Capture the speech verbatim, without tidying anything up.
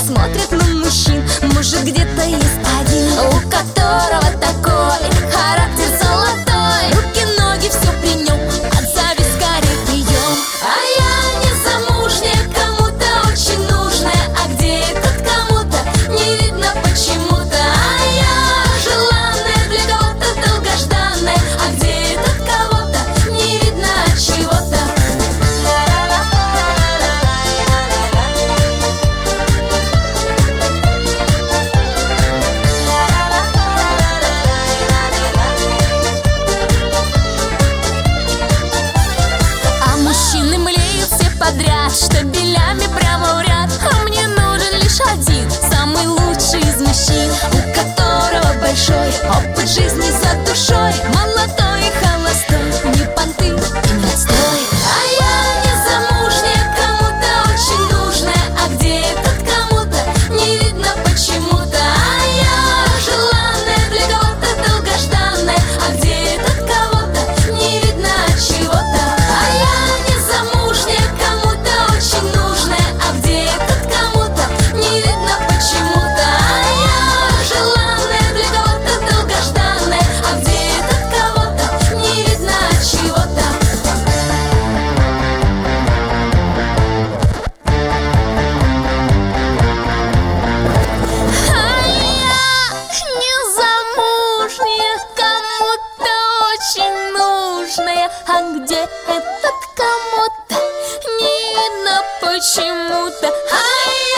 смотрит на мужчин. Может, где-то есть один, у которого такой характер золотой. Руки-ноги все при нем, отзови скорее прием. А я не замужняя, кому-то очень нужная. А где этот кому-то, не видно почему-то. А я желанная, для кого-то долгожданная. А где этот кого-то, не видно от чего-то. А мужчины млеют все подряд, штабелями прямо в ряд. А мне нужен лишь один, самый лучший из мужчин, у которого большой опыт жизни за душой. Молодой и холостой, не понты и не отстой. А я не замужняя, кому-то очень нужная. А где этот кому-то, не видно почему-то. А я желанная, для кого-то долгожданная. А где этот кого-то, не видно от чего-то. А я не замужняя, кому-то очень нужная. А где этот кому-то, не видно почему-то. А я желанная, для кого-то долгожданная. А где этот кого-то, не видно от чего-то. А я не замужняя, кому-то очень нужная. А где этот кому-то, не видно почему-то. А